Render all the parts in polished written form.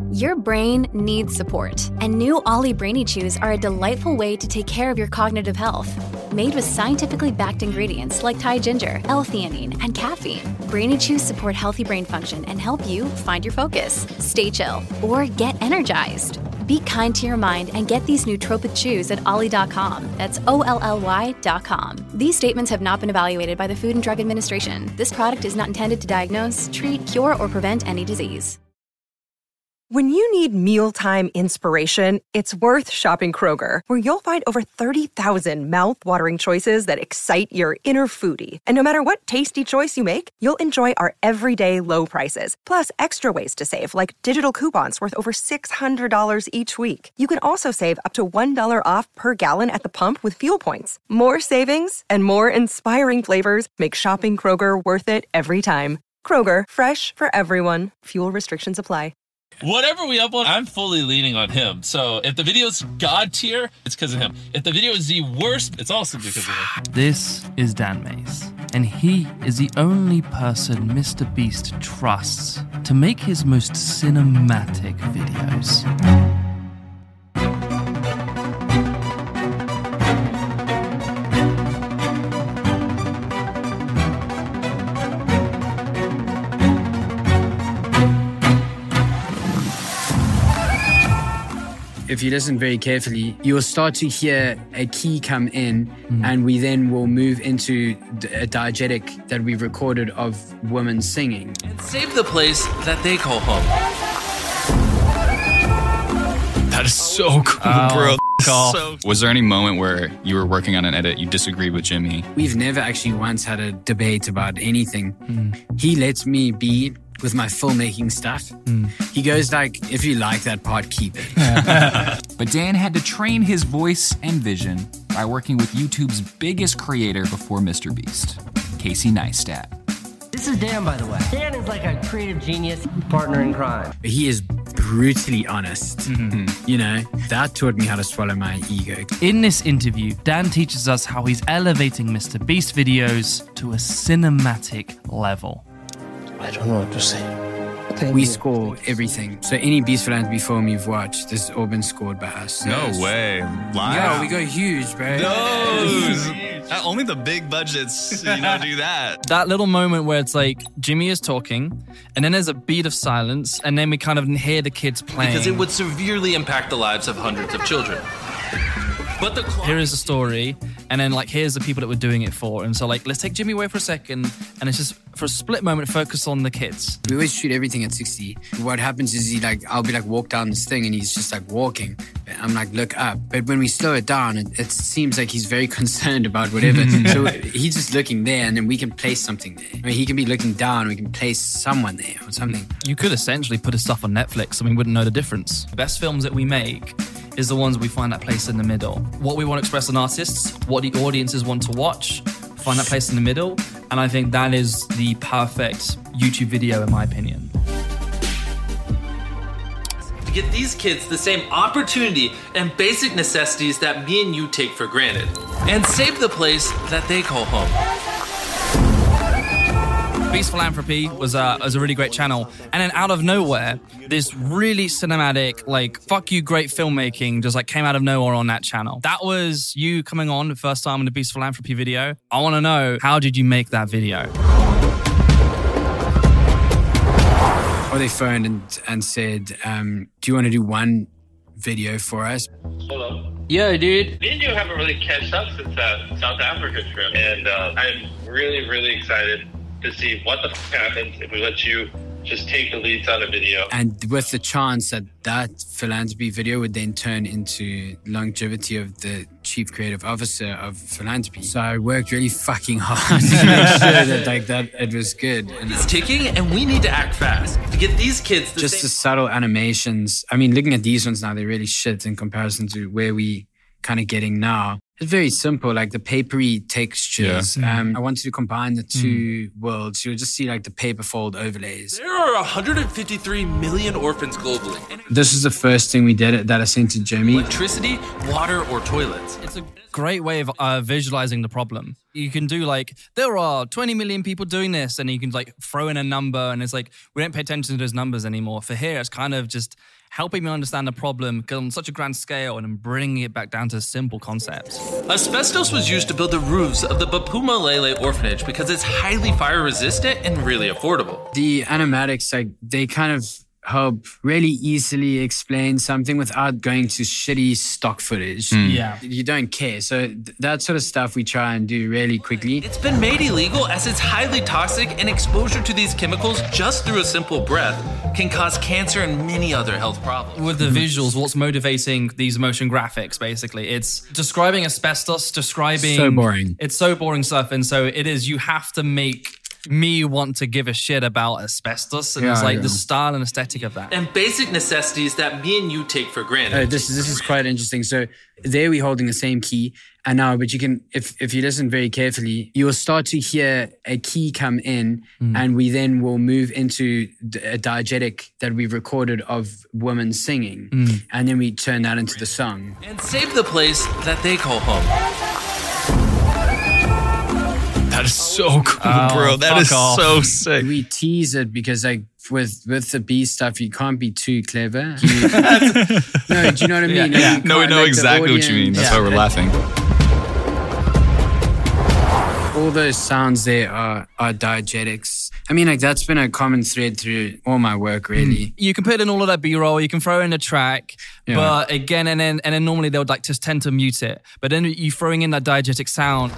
Your brain needs support, and new Ollie Brainy Chews are a delightful way to take care of your cognitive health. Made with scientifically backed ingredients like Thai ginger, L-theanine, and caffeine, Brainy Chews support healthy brain function and help you find your focus, stay chill, or get energized. Be kind to your mind and get these nootropic chews at ollie.com. That's OLLY.com. These statements have not been evaluated by the Food and Drug Administration. This product is not intended to diagnose, treat, cure, or prevent any disease. When you need mealtime inspiration, it's worth shopping Kroger, where you'll find over 30,000 mouth-watering choices that excite your inner foodie. And no matter what tasty choice you make, you'll enjoy our everyday low prices, plus extra ways to save, like digital coupons worth over $600 each week. You can also save up to $1 off per gallon at the pump with fuel points. More savings and more inspiring flavors make shopping Kroger worth it every time. Kroger, fresh for everyone. Fuel restrictions apply. Whatever we upload, I'm fully leaning on him. So if the video's God tier, it's because of him. If the video is the worst, it's also because of him. This is Dan Mays, and he is the only person Mr. Beast trusts to make his most cinematic videos. If you listen very carefully, you will start to hear a key come in, and we then will move into a diegetic that we've recorded of women singing. And save the place that they call home. That is so cool, bro. Was there any moment where you were working on an edit, you disagreed with Jimmy? We've never actually once had a debate about anything. He lets me be with my filmmaking stuff. He goes like, if you like that part, keep it. But Dan had to train his voice and vision by working with YouTube's biggest creator before Mr. Beast, Casey Neistat. This is Dan, by the way. Dan is like a creative genius partner in crime. He is brutally honest. You know, that taught me how to swallow my ego. In this interview, Dan teaches us how he's elevating Mr. Beast videos to a cinematic level. I don't know what to say. We score everything. So any Beast Philanthropy film you've watched, this has all been scored by us. No way. Live? Yeah, we go huge, bro. Only the big budgets, do that. That little moment where it's like Jimmy is talking, and then there's a beat of silence, and then we kind of hear the kids playing. Because it would severely impact the lives of hundreds of children. But here is the story, and then here's the people that we're doing it for. And so let's take Jimmy away for a second, and it's just for a split moment focus on the kids. We always shoot everything at 60. What happens is I'll be walk down this thing, and he's just walking. I'm look up. But when we slow it down, it seems like he's very concerned about whatever. So he's just looking there, and then we can place something there. I mean, he can be looking down, and we can place someone there or something. You could essentially put his stuff on Netflix, and we wouldn't know the difference. The best films that we make is the ones we find that place in the middle. What we want to express on artists, what the audiences want to watch, find that place in the middle, and I think that is the perfect YouTube video in my opinion. To get these kids the same opportunity and basic necessities that me and you take for granted, and save the place that they call home. Beast Philanthropy was a really great channel. And then out of nowhere, this really cinematic, fuck you, great filmmaking just came out of nowhere on that channel. That was you coming on the first time in the Beast Philanthropy video. I want to know, how did you make that video? Or they phoned and said, do you want to do one video for us? Hello. Yo, dude. Me and you haven't really catched up since that South Africa trip. And I'm really, really excited to see what the happens if we let you just take the leads on a video. And with the chance that philanthropy video would then turn into longevity of the chief creative officer of philanthropy. So I worked really fucking hard to make sure that it was good. And it's ticking, and we need to act fast to get these kids the subtle animations. I mean, looking at these ones now, they're really shit in comparison to where we kind of getting now. It's very simple, the papery textures. Yeah. I wanted to combine the two worlds. You'll just see the paper fold overlays. There are 153 million orphans globally. This is the first thing we did that I sent to Jimmy. Electricity, water, or toilets. It's a great way of visualizing the problem. You can do there are 20 million people doing this, and you can throw in a number, and it's we don't pay attention to those numbers anymore. For here, it's kind of just helping me understand the problem on such a grand scale and then bringing it back down to simple concepts. Asbestos was used to build the roofs of the Bapumalele orphanage because it's highly fire resistant and really affordable. The animatics, like, they kind of help really easily explain something without going to shitty stock footage. Yeah. You don't care. So that sort of stuff we try and do really quickly. It's been made illegal as it's highly toxic, and exposure to these chemicals just through a simple breath can cause cancer and many other health problems. With the visuals, what's motivating these motion graphics, basically? It's describing asbestos, describing... So boring. It's so boring stuff. And so it is, you have to make me want to give a shit about asbestos, and it's like the style and aesthetic of that. And basic necessities that me and you take for granted. This is quite interesting. So there we're holding the same key, and now, but you can, if you listen very carefully, you will start to hear a key come in, and we then will move into a diegetic that we've recorded of women singing, and then we turn that into the song. And save the place that they call home. That is so cool, bro. That is so sick. We tease it because, like, with the Beast stuff, you can't be too clever. No, do you know what I mean? Yeah. No, we know exactly what you mean. That's why we're laughing. All those sounds there are diegetics. I mean, like, that's been a common thread through all my work, really. You can put in all of that B-roll, you can throw in a track, but again, and then normally they'll like just tend to mute it. But then you throwing in that diegetic sound.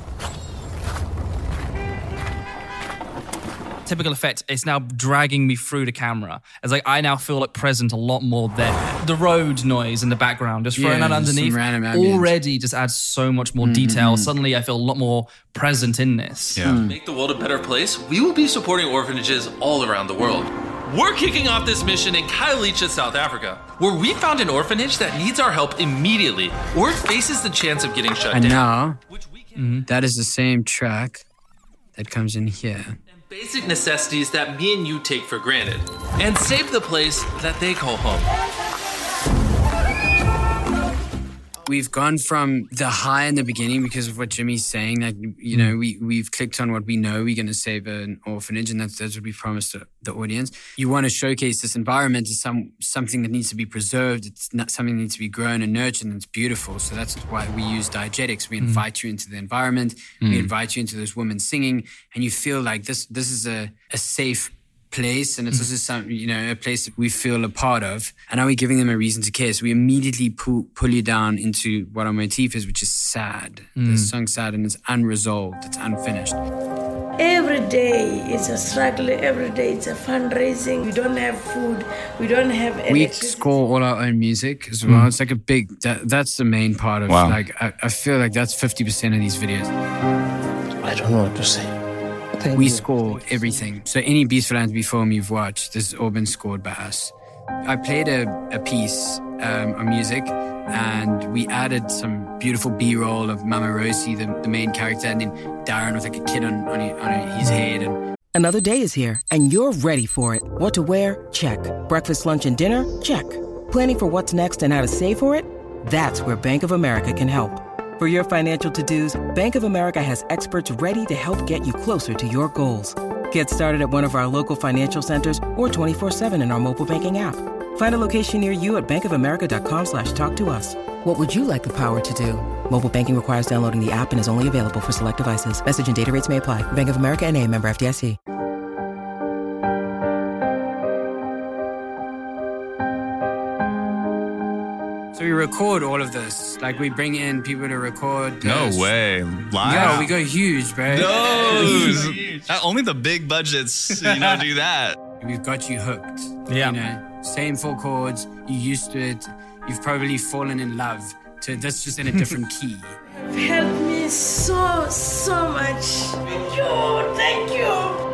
Typical effect, it's now dragging me through the camera. It's like I now feel like present a lot more there. The road noise in the background, just throwing that underneath, already just adds so much more detail. Suddenly I feel a lot more present in this. To make the world a better place, we will be supporting orphanages all around the world. We're kicking off this mission in Khayelitsha, South Africa, where we found an orphanage that needs our help immediately or faces the chance of getting shut down. And now, that is the same track that comes in here. Basic necessities that me and you take for granted, and save the place that they call home. We've gone from the high in the beginning because of what Jimmy's saying, that, you know, we've clicked on what we know we're going to save an orphanage, and that's what we promised the audience. You want to showcase this environment as something that needs to be preserved. It's not something that needs to be grown and nurtured, and it's beautiful. So that's why we use diegetics. We invite you into the environment. We invite you into those women singing, and you feel like this is a safe place, and it's also a place that we feel a part of. And are we giving them a reason to care? So we immediately pull you down into what our motif is, which is sad. The song's sad, and it's unresolved. It's unfinished. Every day it's a struggle. Every day it's a fundraising. We don't have food. We don't have electricity. We score all our own music as well. It's like a big... That's the main part of like... I feel like that's 50% of these videos. I don't know what to say. We score everything. So any Beast Philanthropy film you've watched, this has all been scored by us. I played a piece of music, and we added some beautiful B-roll of Mama Rosie, the main character, and then Darren with like a kid on his head. And another day is here, and you're ready for it. What to wear? Check. Breakfast, lunch, and dinner? Check. Planning for what's next and how to save for it? That's where Bank of America can help. For your financial to-dos, Bank of America has experts ready to help get you closer to your goals. Get started at one of our local financial centers or 24/7 in our mobile banking app. Find a location near you at bankofamerica.com/talktous. What would you like the power to do? Mobile banking requires downloading the app and is only available for select devices. Message and data rates may apply. Bank of America N.A., member FDIC. so we record all of this. Like, we bring in people to record. No way. Live? Yeah, we go huge, bro. No. Only the big budgets, do that. We've got you hooked. Yeah. You know, same 4 chords. You're used to it. You've probably fallen in love to this, just in a different key. You've helped me so much. Thank you.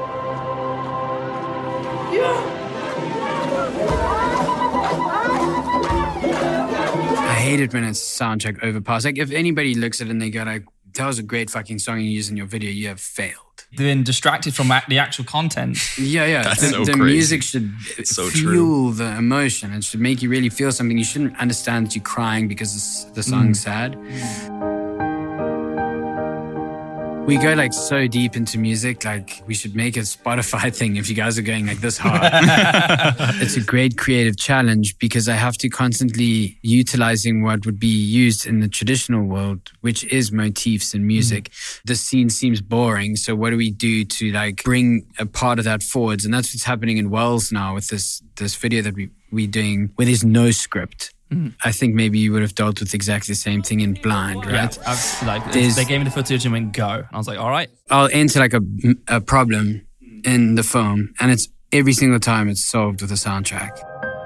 I hate it when it's soundtrack overpass. Like, if anybody looks at it and they go like, that was a great fucking song you used in your video, you have failed. Been distracted from the actual content. Yeah. That's so the crazy. music should fuel the emotion. It should make you really feel something. You shouldn't understand that you're crying because the song's sad. We go like so deep into music, like we should make a Spotify thing if you guys are going like this hard. It's a great creative challenge because I have to constantly utilizing what would be used in the traditional world, which is motifs in music. The scene seems boring. So what do we do to like bring a part of that forwards? And that's what's happening in Wells now with this video that we're doing where there's no script. I think maybe you would have dealt with exactly the same thing in Blind, right? Yeah, they gave me the footage and went, go. And I was like, all right. I'll enter like a problem in the film, and it's every single time it's solved with a soundtrack.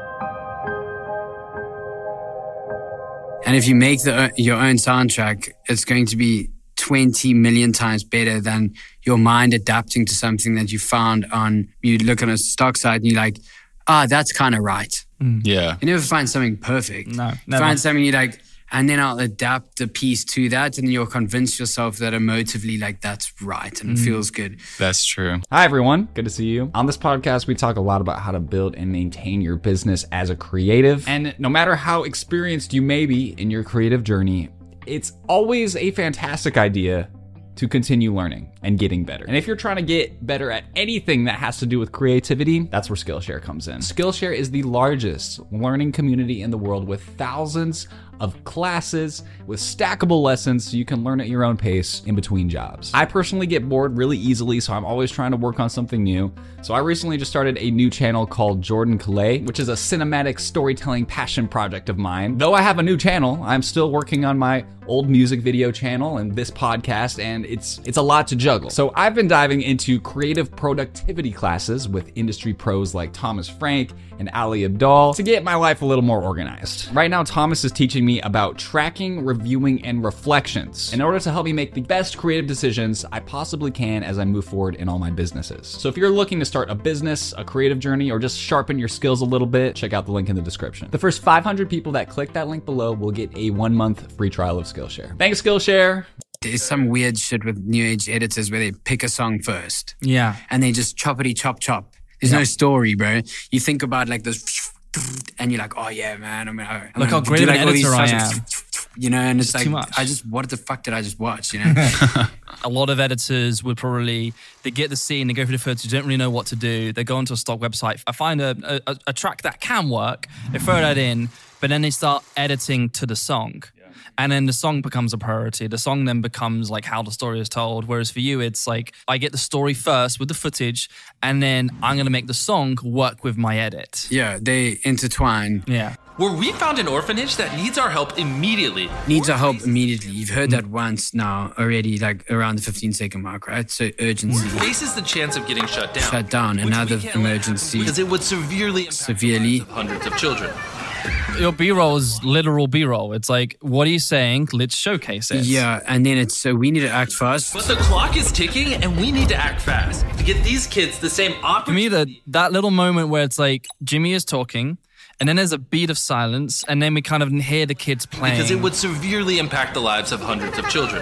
And if you make your own soundtrack, it's going to be 20 million times better than your mind adapting to something that you found you look on a stock site and you're like, that's kind of right. Yeah. You never find something perfect. No, never. never. Find something you like, and then I'll adapt the piece to that, and you'll convince yourself that emotively, like, that's right and it feels good. That's true. Hi, everyone. Good to see you. On this podcast, we talk a lot about how to build and maintain your business as a creative. And no matter how experienced you may be in your creative journey, it's always a fantastic idea to continue learning and getting better. And if you're trying to get better at anything that has to do with creativity, that's where Skillshare comes in. Skillshare is the largest learning community in the world with thousands of classes with stackable lessons so you can learn at your own pace in between jobs. I personally get bored really easily, so I'm always trying to work on something new. So I recently just started a new channel called Jordan Calais, which is a cinematic storytelling passion project of mine. Though I have a new channel, I'm still working on my old music video channel and this podcast, and it's a lot to juggle. So I've been diving into creative productivity classes with industry pros like Thomas Frank and Ali Abdaal to get my life a little more organized. Right now, Thomas is teaching me about tracking, reviewing, and reflections in order to help me make the best creative decisions I possibly can as I move forward in all my businesses. So if you're looking to start a business, a creative journey, or just sharpen your skills a little bit, check out the link in the description. The first 500 people that click that link below will get a 1-month free trial of Skillshare. Thanks, Skillshare. There's some weird shit with new age editors where they pick a song first. Yeah. And they just choppity chop. There's no story, bro. You think about like this, and you're like, oh yeah, man. Look how great of an editor I am. You know, and it's like, too much. what the fuck did I just watch? You know, a lot of editors would probably, they get the scene, they go through the footage, don't really know what to do. They go onto a stock website. I find a track that can work. They throw that in, but then they start editing to the song. And then the song becomes a priority. The song then becomes like how the story is told. Whereas for you, it's like I get the story first with the footage, and then I'm going to make the song work with my edit. Yeah, they intertwine. Yeah. Where we found an orphanage that needs our help immediately. Needs our help immediately. You've heard that once now already, like around the 15-second mark, right? So urgency. Faces the chance of getting shut down. Shut down, another emergency. Because it would severely impact hundreds of children. Your B-roll is literal B-roll. It's like, what are you saying? Let's showcase it. Yeah, and then it's so we need to act fast. But the clock is ticking and we need to act fast to get these kids the same opportunity. For me, that little moment where it's like Jimmy is talking, and then there's a beat of silence, and then we kind of hear the kids playing. Because it would severely impact the lives of hundreds of children.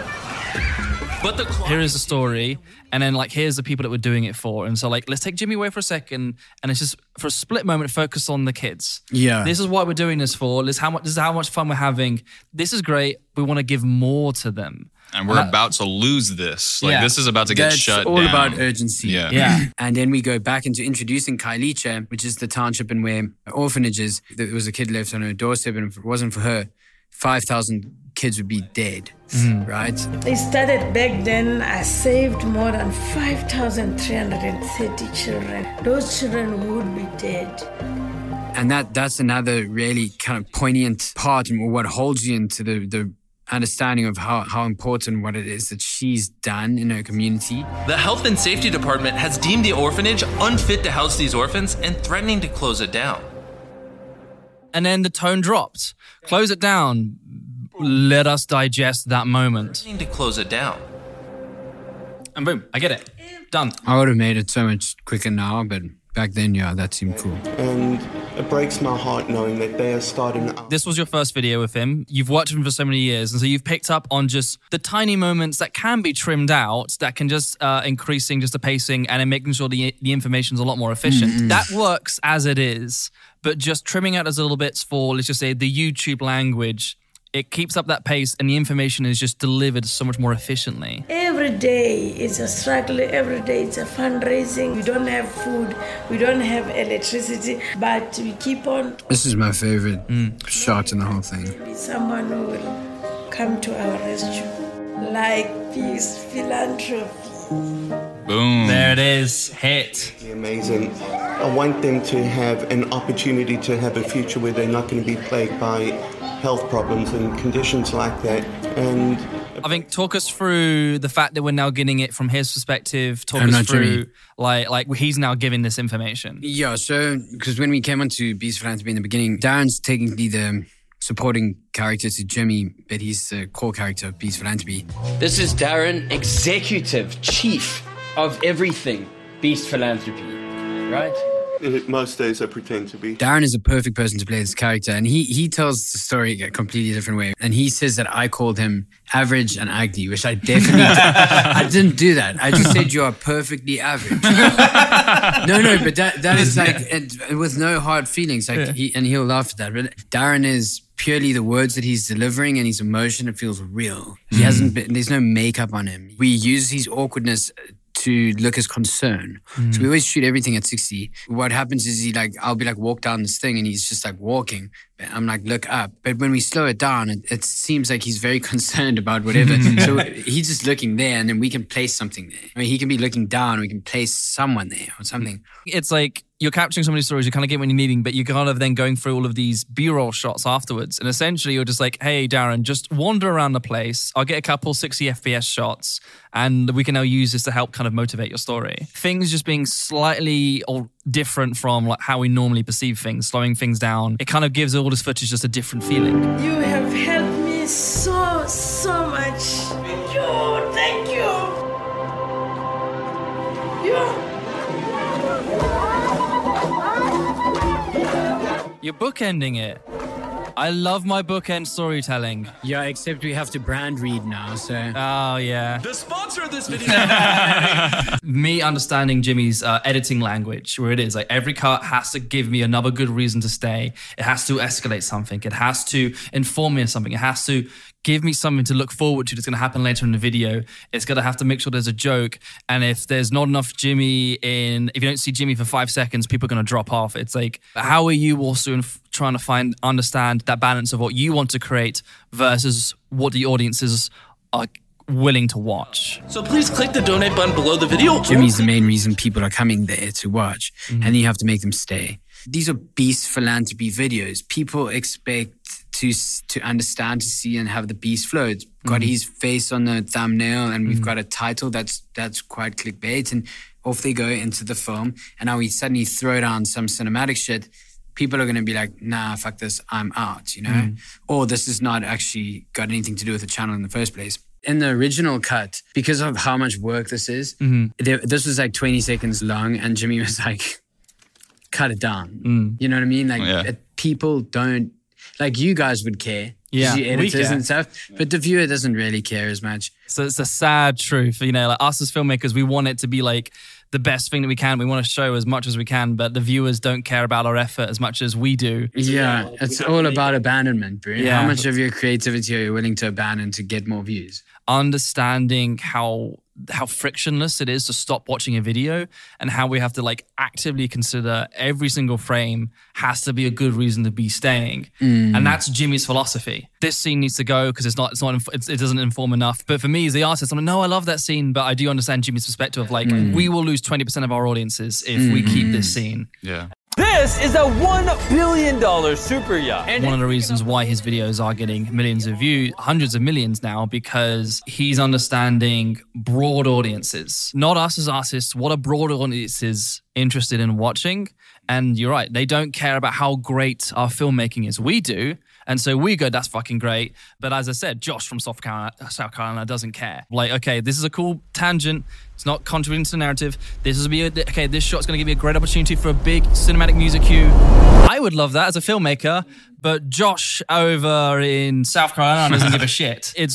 But the clock here is the story, and then like here's the people that we're doing it for. And so like, let's take Jimmy away for a second, and it's just for a split moment, focus on the kids. Yeah. This is what we're doing this for. This is how much fun we're having. This is great. We want to give more to them. And we're about to lose this. Like, this is about to get shut down. It's all about urgency. Yeah. And then we go back into introducing Khayelitsha, which is the township in where orphanage is. There was a kid left on her doorstep, and if it wasn't for her, 5,000 kids would be dead, right? It started back then. I saved more than 5,330 children. Those children would be dead. And that's another really kind of poignant part, and what holds you into the understanding of how important what it is that she's done in her community. The Health and Safety Department has deemed the orphanage unfit to house these orphans and threatening to close it down. And then the tone dropped. Close it down. Let us digest that moment. Threatening to close it down. And boom, I get it. Done. I would have made it so much quicker now, but back then, yeah, that seemed cool. And it breaks my heart knowing that they are starting out. This was your first video with him. You've watched him for so many years, and so you've picked up on just the tiny moments that can be trimmed out, that can just increasing just the pacing and then making sure the information's a lot more efficient. Mm-hmm. That works as it is, but just trimming out those little bits for, let's just say, the YouTube language It keeps up that pace and the information is just delivered so much more efficiently. Every day is a struggle. Every day it's a fundraising. We don't have food. We don't have electricity, but we keep on. This is my favorite shot in the whole thing. Someone who will come to our rescue. Like Peace Philanthropy. Boom. There it is. Hit. Amazing. I want them to have an opportunity to have a future where they're not going to be plagued by health problems and conditions like that. And I think talk us through the fact that we're now getting it from his perspective. Talk us through like he's now giving this information. Yeah, so because when we came onto Beast Philanthropy in the beginning, Darren's technically the supporting character to Jimmy, but he's the core character of Beast Philanthropy. This is Darren, executive chief of everything Beast Philanthropy, right? Most days I pretend to be. Darren is a perfect person to play this character, and he tells the story a completely different way. And he says that I called him average and ugly, which I definitely I didn't do that. I just said you are perfectly average. No, but that is like with no hard feelings. Like he'll laugh at that. But Darren is purely the words that he's delivering and his emotion. It feels real. He hasn't been. There's no makeup on him. We use his awkwardness to look as concern. So we always shoot everything at 60. What happens is I'll be like, walk down this thing and he's just like walking. I'm like, look up. But when we slow it down, it seems like he's very concerned about whatever. So he's just looking there and then we can place something there. I mean, he can be looking down, we can place someone there or something. It's like you're capturing so many stories, you kind of get what you're needing, but you're kind of then going through all of these B-roll shots afterwards. And essentially you're just like, hey, Darren, just wander around the place. I'll get a couple 60 FPS shots and we can now use this to help kind of motivate your story. Things just being slightly or different from like how we normally perceive things, slowing things down. It kind of gives all this footage just a different feeling. You have helped me so much. Thank you. You're bookending it. I love my bookend storytelling. Yeah, except we have to brand read now, so... Oh, yeah. The sponsor of this video. Me understanding Jimmy's editing language, where it is like every cut has to give me another good reason to stay. It has to escalate something. It has to inform me of something. It has to give me something to look forward to that's going to happen later in the video. It's going to have to make sure there's a joke. And if there's not enough Jimmy if you don't see Jimmy for 5 seconds, people are going to drop off. It's like, how are you also trying to understand that balance of what you want to create versus what the audiences are willing to watch? So please click the donate button below the video. Jimmy's the main reason people are coming there to watch, and you have to make them stay. These are Beast Philanthropy videos. People expect to understand, to see, and have the beast flow. It's got his face on the thumbnail, and we've got a title that's quite clickbait, and off they go into the film. And now we suddenly throw down some cinematic shit. People are going to be like, nah, fuck this, I'm out, you know? Or this has not actually got anything to do with the channel in the first place. In the original cut, because of how much work this is, this was like 20 seconds long, and Jimmy was like, cut it down. You know what I mean? Like, people don't, like, you guys would care. Yeah, you editors and stuff, but the viewer doesn't really care as much. So it's a sad truth. You know, like us as filmmakers, we want it to be like the best thing that we can. We want to show as much as we can, but the viewers don't care about our effort as much as we do. Yeah, it's all about abandonment, bro. Yeah. How much of your creativity are you willing to abandon to get more views? Understanding how frictionless it is to stop watching a video, and how we have to like actively consider every single frame has to be a good reason to be staying. And that's Jimmy's philosophy. This scene needs to go because it doesn't inform enough. But for me as the artist, I'm like, no, I love that scene, but I do understand Jimmy's perspective of like, we will lose 20% of our audiences if we keep this scene. Yeah. This is a $1 billion super yacht. One of the reasons why his videos are getting millions of views, hundreds of millions now, because he's understanding broad audiences. Not us as artists, what a broad audience is interested in watching. And you're right, they don't care about how great our filmmaking is. We do. And so we go, that's fucking great. But as I said, Josh from South Carolina doesn't care. Like, okay, this is a cool tangent. It's not contributing to the narrative. This shot's going to give me a great opportunity for a big cinematic music cue. I would love that as a filmmaker, but Josh over in South Carolina doesn't give a shit. It's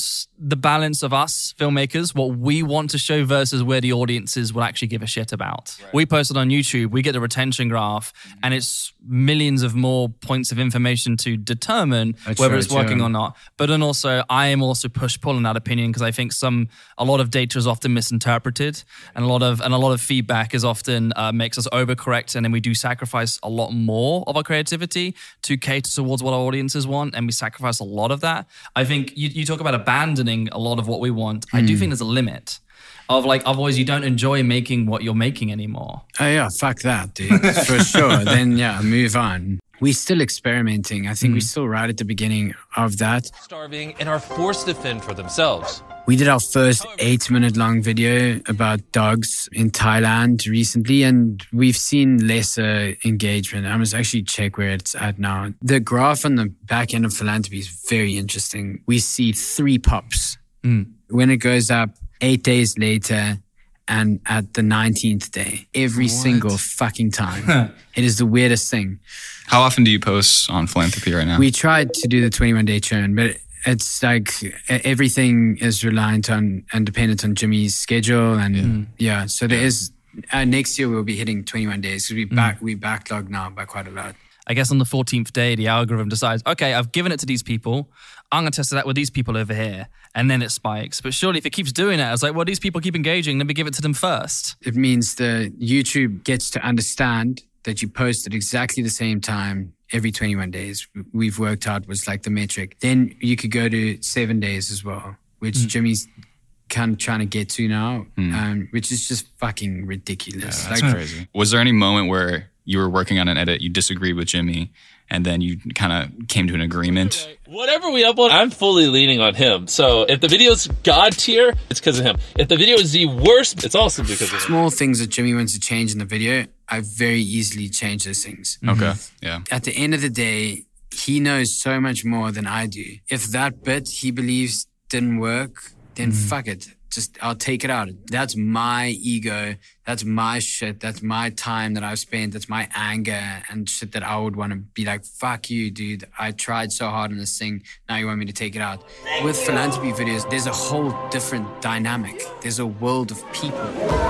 the balance of us filmmakers, what we want to show versus where the audiences will actually give a shit about. Right. We post it on YouTube, we get the retention graph, and it's millions of more points of information to determine whether it's working or not. But then also, I am also push-pull in that opinion because I think a lot of data is often misinterpreted, and a lot of feedback is often makes us overcorrect, and then we do sacrifice a lot more of our creativity to cater towards what our audiences want, and we sacrifice a lot of that. I think you talk about abandoning a lot of what we want. I do think there's a limit of like, otherwise you don't enjoy making what you're making anymore. Oh yeah, fuck that, dude. For sure. Then yeah, move on. We're still experimenting. I think we're still right at the beginning of that. Starving and are forced to fend for themselves. We did our first 8-minute long video about dogs in Thailand recently, and we've seen lesser engagement. I must actually check where it's at now. The graph on the back end of philanthropy is very interesting. We see 3 pops when it goes up 8 days later and at the 19th day, every single fucking time. It is the weirdest thing. How often do you post on philanthropy right now? We tried to do the 21-day churn, but it's like everything is reliant on and dependent on Jimmy's schedule. And so there is, next year we'll be hitting 21 days because we backlog now by quite a lot. I guess on the 14th day, the algorithm decides, okay, I've given it to these people. I'm going to test it out with these people over here. And then it spikes. But surely if it keeps doing it, it's like, well, these people keep engaging. Let me give it to them first. It means the YouTube gets to understand that you post at exactly the same time every 21 days. We've worked out was like the metric. Then you could go to 7 days as well, which Jimmy's kind of trying to get to now, which is just fucking ridiculous. Yeah, that's crazy. Was there any moment where you were working on an edit, you disagreed with Jimmy, and then you kind of came to an agreement? Whatever we upload, I'm fully leaning on him. So if the video's God tier, it's because of him. If the video is the worst, it's also because of him. Small things that Jimmy wants to change in the video, I very easily change those things. Okay, yeah. At the end of the day, he knows so much more than I do. If that bit he believes didn't work, then fuck it. Just, I'll take it out. That's my ego. That's my shit. That's my time that I've spent. That's my anger and shit that I would want to be like, fuck you, dude. I tried so hard on this thing. Now you want me to take it out. With philanthropy videos, there's a whole different dynamic. There's a world of people.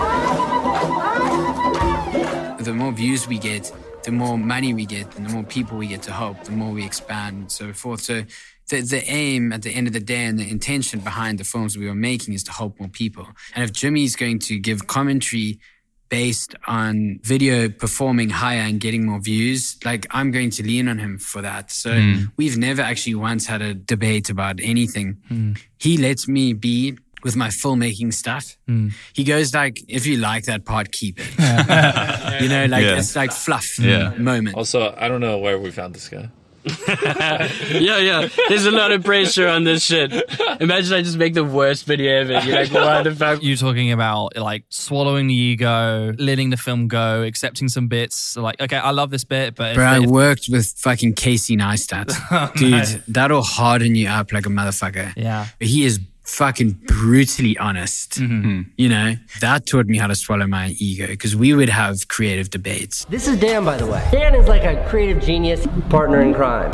The more views we get, the more money we get, and the more people we get to help, the more we expand and so forth. So the aim at the end of the day and the intention behind the films we were making is to help more people. And if Jimmy's going to give commentary based on video performing higher and getting more views, like, I'm going to lean on him for that. So we've never actually once had a debate about anything. He lets me be with my filmmaking stuff. He goes like, if you like that part, keep it. It's like fluff moment. Also, I don't know where we found this guy. Yeah. There's a lot of pressure on this shit. Imagine I just make the worst video ever. You're like, what the fuck? You're talking about like swallowing the ego, letting the film go, accepting some bits. Like, okay, I love this bit, but... Bro, I worked with fucking Casey Neistat. Dude, that'll harden you up like a motherfucker. Yeah. But he is fucking brutally honest. You know, that taught me how to swallow my ego, because we would have creative debates. This is Dan, by the way. Dan is like a creative genius, partner in crime.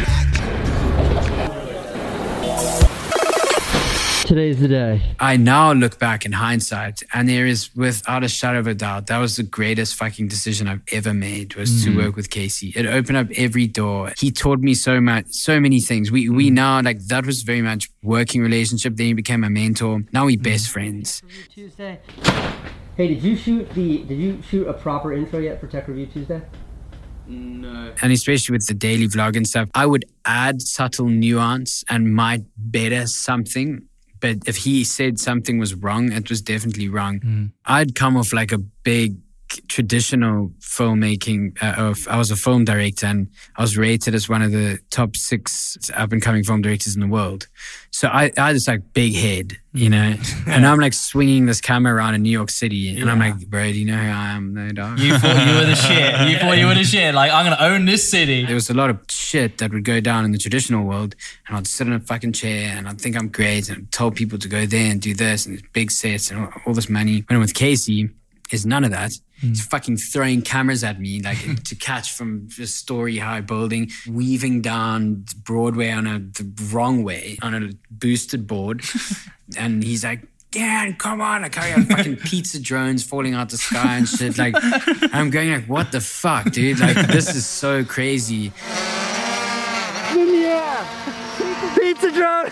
Today's the day. I now look back in hindsight, and there is, without a shadow of a doubt, that was the greatest fucking decision I've ever made, was to work with Casey. It opened up every door. He taught me so much, so many things. We now, like, that was very much working relationship. Then he became a mentor. Now we're best friends. Tuesday. Hey, did you shoot a proper intro yet for Tech Review Tuesday? No. And especially with the daily vlog and stuff, I would add subtle nuance and might better something. But if he said something was wrong, it was definitely wrong. I'd come off like a big traditional filmmaking. I was a film director, and I was rated as one of the top 6 up-and-coming film directors in the world. So I had this like big head, you know, and I'm like swinging this camera around in New York City, and I'm like, bro, do you know who I am? No, dog. You thought you were the shit. You thought you were the shit. Like, I'm going to own this city. There was a lot of shit that would go down in the traditional world, and I'd sit in a fucking chair, and I'd think I'm great, and I'd tell people to go there and do this, and big sets, and all this money. When I'm with Casey, is none of that. He's fucking throwing cameras at me, like to catch from a story-high building, weaving down Broadway the wrong way on a boosted board. And he's like, Dan, come on. Like, I got fucking pizza drones falling out the sky and shit. Like, I'm going like, what the fuck, dude? Like, this is so crazy. Yeah. Pizza drone.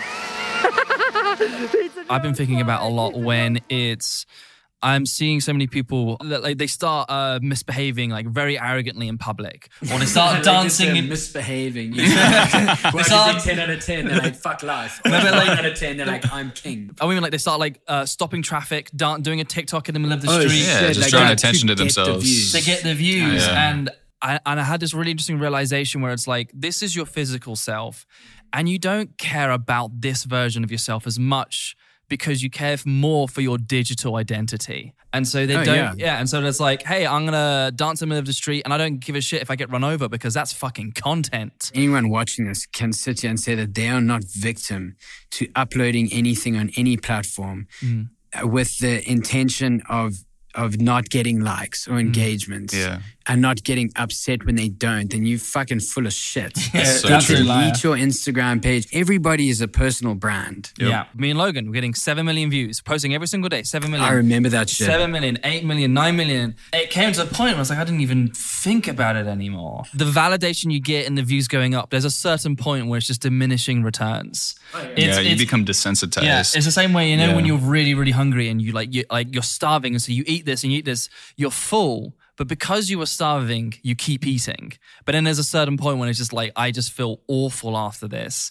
I've been thinking about a lot when I'm seeing so many people that, like, they start misbehaving like very arrogantly in public, or they start dancing. Misbehaving. They start 10 out of 10. They're like, fuck life. 9 out of 10. They're like, I'm king. I mean, like they start like stopping traffic, doing a TikTok in the middle of the street. Yeah, just drawing attention to themselves. To get the views. And I had this really interesting realization where it's like, this is your physical self, and you don't care about this version of yourself as much, because you care more for your digital identity. And so they don't, and so it's like, hey, I'm gonna dance in the middle of the street and I don't give a shit if I get run over, because that's fucking content. Anyone watching this can sit here and say that they are not victim to uploading anything on any platform with the intention of not getting likes or engagements and not getting upset when they don't, then you're fucking full of shit. So delete your Instagram page. Everybody is a personal brand. Yeah. Me and Logan, we're getting 7 million views, posting every single day, 7 million. I remember that shit. 7 million, 8 million, 9 million. It came to the point where I was like, I didn't even think about it anymore. The validation you get in the views going up, there's a certain point where it's just diminishing returns. You become desensitized. Yeah, it's the same way, when you're really, really hungry and you're starving, and so you eat this and you eat this, you're full. But because you were starving, you keep eating. But then there's a certain point when it's just like, I just feel awful after this.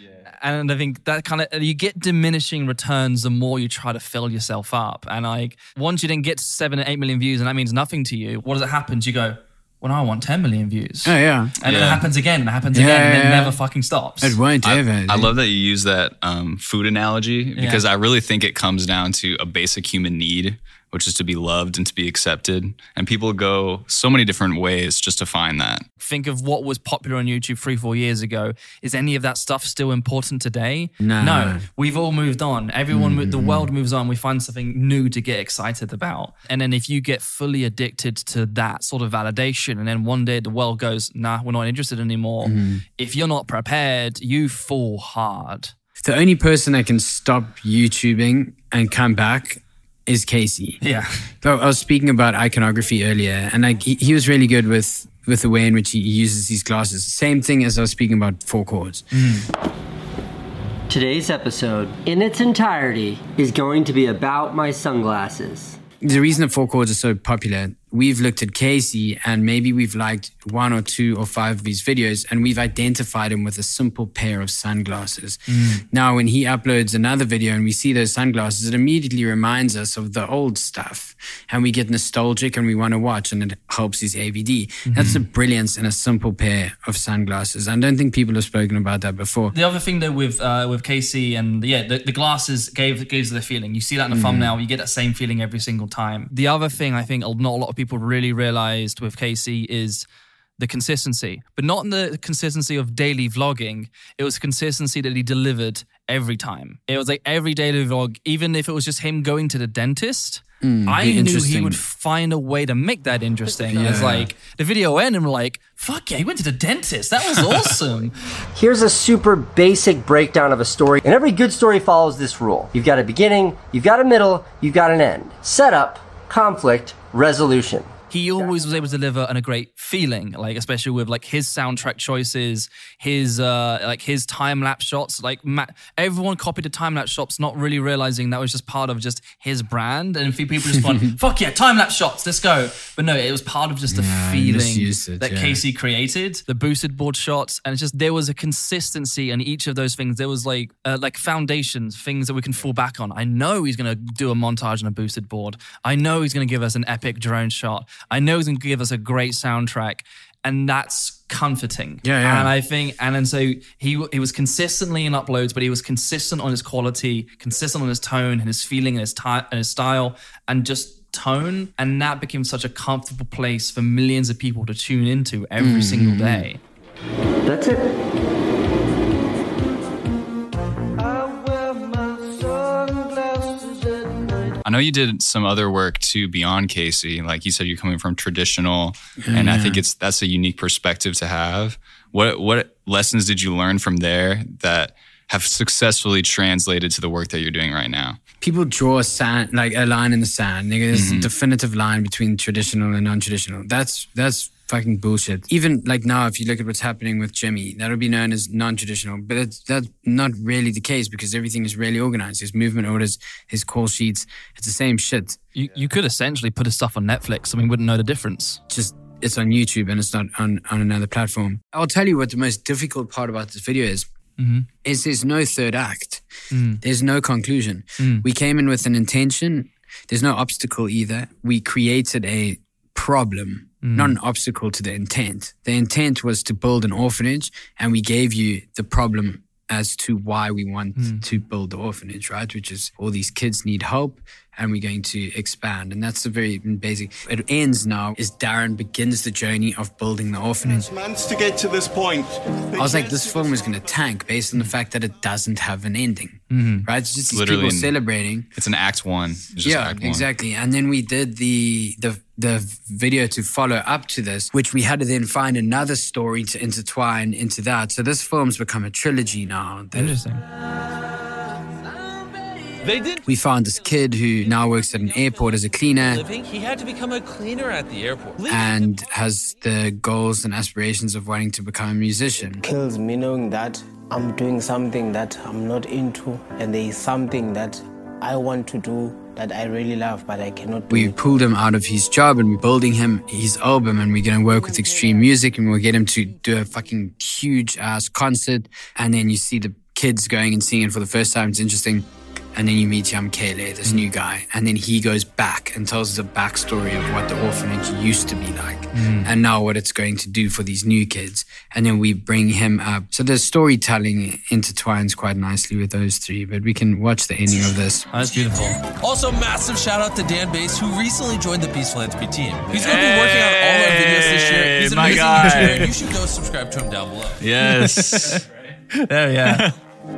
And I think that kind of, you get diminishing returns the more you try to fill yourself up. And like, once you then get to 7 or 8 million views and that means nothing to you, what does it happen? You go, well, now I want 10 million views. Oh, yeah. And then it happens again and it happens again and it never fucking stops. It won't ever. I love that you use that food analogy, because I really think it comes down to a basic human need, which is to be loved and to be accepted. And people go so many different ways just to find that. Think of what was popular on YouTube 3-4 years ago. Is any of that stuff still important today? No. We've all moved on. The world moves on. We find something new to get excited about. And then if you get fully addicted to that sort of validation, and then one day the world goes, nah, we're not interested anymore. If you're not prepared, you fall hard. The only person that can stop YouTubing and come back is Casey. Yeah. So I was speaking about iconography earlier, and like he was really good with the way in which he uses these glasses. Same thing as I was speaking about 4 chords. Today's episode, in its entirety, is going to be about my sunglasses. The reason that 4 chords are so popular, we've looked at Casey and maybe we've liked 1 or 2 or 5 of his videos, and we've identified him with a simple pair of sunglasses. Now, when he uploads another video and we see those sunglasses, it immediately reminds us of the old stuff, and we get nostalgic and we want to watch, and it helps his AVD. That's the brilliance in a simple pair of sunglasses. I don't think people have spoken about that before. The other thing though with Casey and the glasses gives the feeling. You see that in the thumbnail, you get that same feeling every single time. The other thing I think not a lot of people really realized with Casey is the consistency, but not in the consistency of daily vlogging. It was consistency that he delivered every time. It was like every daily vlog, even if it was just him going to the dentist. I knew he would find a way to make that interesting. It's like the video ended and we're like, fuck yeah, he went to the dentist. That was awesome. Here's a super basic breakdown of a story, and every good story follows this rule. You've got a beginning, you've got a middle, you've got an end. Setup, conflict, resolution. He always was able to deliver a great feeling, like especially with like his soundtrack choices, his time-lapse shots. Like everyone copied the time-lapse shots, not really realizing that was just part of just his brand. And people just went, fuck yeah, time-lapse shots, let's go. But no, it was part of just the feeling that Casey created, the boosted board shots. And it's just, there was a consistency in each of those things. There was like foundations, things that we can fall back on. I know he's going to do a montage on a boosted board. I know he's going to give us an epic drone shot. I know he's going to give us a great soundtrack, and that's comforting. And I think, and so he was consistently in uploads, but he was consistent on his quality, consistent on his tone and his feeling and his style and just tone. And that became such a comfortable place for millions of people to tune into every single day. That's it. I know you did some other work too beyond Casey. Like you said, you're coming from traditional, and I think that's a unique perspective to have. What lessons did you learn from there that have successfully translated to the work that you're doing right now? People draw a line in the sand. There's a definitive line between traditional and non-traditional. That's fucking bullshit. Even like now, if you look at what's happening with Jimmy, that'll be known as non-traditional, but that's not really the case because everything is really organized. His movement orders, his call sheets, it's the same shit. You could essentially put his stuff on Netflix. I mean, wouldn't know the difference. Just it's on YouTube and it's not on another platform. I'll tell you what the most difficult part about this video is there's no third act. There's no conclusion. We came in with an intention. There's no obstacle either. We created a problem, not an obstacle to the intent. The intent was to build an orphanage, and we gave you the problem as to why we want to build the orphanage, right? Which is all these kids need help, and we're going to expand. And that's the very basic. It ends now as Darren begins the journey of building the orphanage. Months to get to this point. I was like, this film is going to tank based on the fact that it doesn't have an ending, right? It's just these people celebrating. It's an act one. It's just act one. Exactly. And then we did the video to follow up to this, which we had to then find another story to intertwine into that. So this film's become a trilogy now. Interesting. We found this kid who now works at an airport as a cleaner. He had to become a cleaner at the airport. And has the goals and aspirations of wanting to become a musician. Kills me knowing that I'm doing something that I'm not into, and there is something that I want to do that I really love, but I cannot do. We pulled him out of his job and we're building him his album, and we're going to work with Extreme Music, and we'll get him to do a fucking huge ass concert. And then you see the kids going and singing for the first time. It's interesting. And then you meet Yam Kele, this new guy. And then he goes back and tells the backstory of what the orphanage used to be like. And now what it's going to do for these new kids. And then we bring him up. So the storytelling intertwines quite nicely with those three. But we can watch the ending of this. Oh, that's beautiful. Also, massive shout out to Dan Bass, who recently joined the Peace Philanthropy team. He's going to be working on all our videos this year. He's an amazing YouTuber. You should go subscribe to him down below. Yes. There, yeah.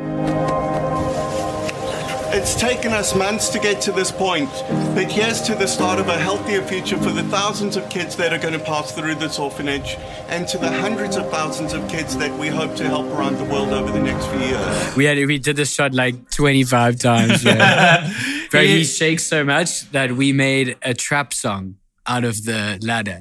It's taken us months to get to this point, but here's to the start of a healthier future for the thousands of kids that are going to pass through this orphanage, and to the hundreds of thousands of kids that we hope to help around the world over the next few years. We did this shot like 25 times. Yeah. Bro, he shakes so much that we made a trap song out of the ladder.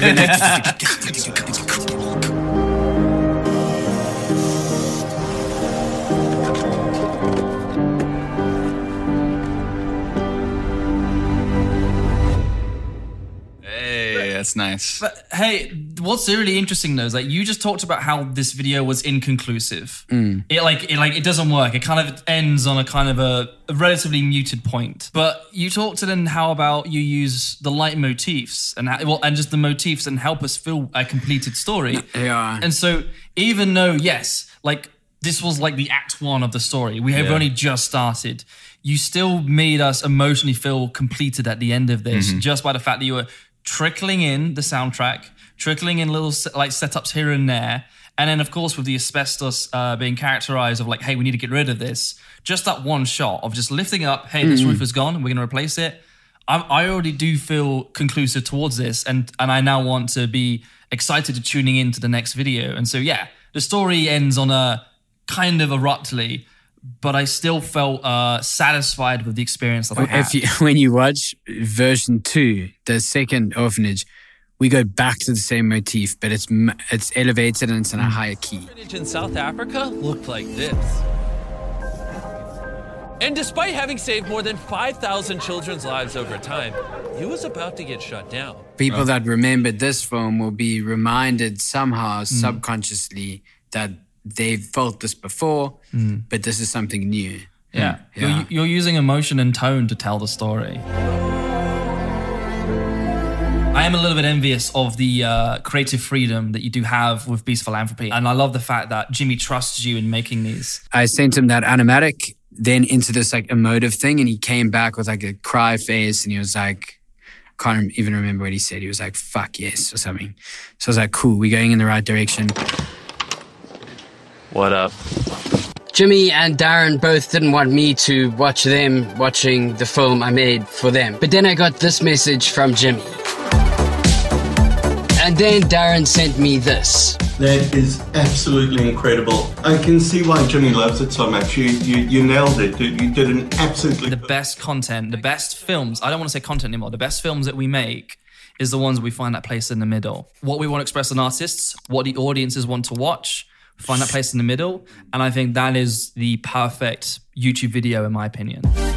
That's nice. But hey, what's really interesting though is like you just talked about how this video was inconclusive. It doesn't work. It kind of ends on a kind of a relatively muted point. But you talked to them how about you use the leitmotifs and just the motifs and help us feel a completed story. Yeah. And so even though this was like the act one of the story, we have only just started. You still made us emotionally feel completed at the end of this just by the fact that you were trickling in the soundtrack, trickling in little setups here and there. And then, of course, with the asbestos being characterized of like, hey, we need to get rid of this. Just that one shot of just lifting up, hey, this roof is gone, we're going to replace it. I already do feel conclusive towards this. And I now want to be excited to tuning into the next video. And so, yeah, the story ends on a kind of abruptly, but I still felt satisfied with the experience that I had. When you watch version 2, the second orphanage, we go back to the same motif, but it's elevated and it's in a higher key. Orphanage in South Africa looked like this. And despite having saved more than 5,000 children's lives over time, it was about to get shut down. People that remembered this film will be reminded somehow subconsciously that they've felt this before, but this is something new. Yeah. You're using emotion and tone to tell the story. I am a little bit envious of the creative freedom that you do have with Peace Philanthropy. And I love the fact that Jimmy trusts you in making these. I sent him that animatic, then into this like emotive thing, and he came back with like a cry face, and he was like, can't even remember what he said. He was like, fuck yes, or something. So I was like, cool, we're going in the right direction. What up? Jimmy and Darren both didn't want me to watch them watching the film I made for them. But then I got this message from Jimmy. And then Darren sent me this. That is absolutely incredible. I can see why Jimmy loves it so much. You nailed it. You did an absolutely... The best content, the best films, I don't want to say content anymore, the best films that we make is the ones we find that place in the middle. What we want to express on artists, what the audiences want to watch, find that place in the middle. And I think that is the perfect YouTube video, in my opinion.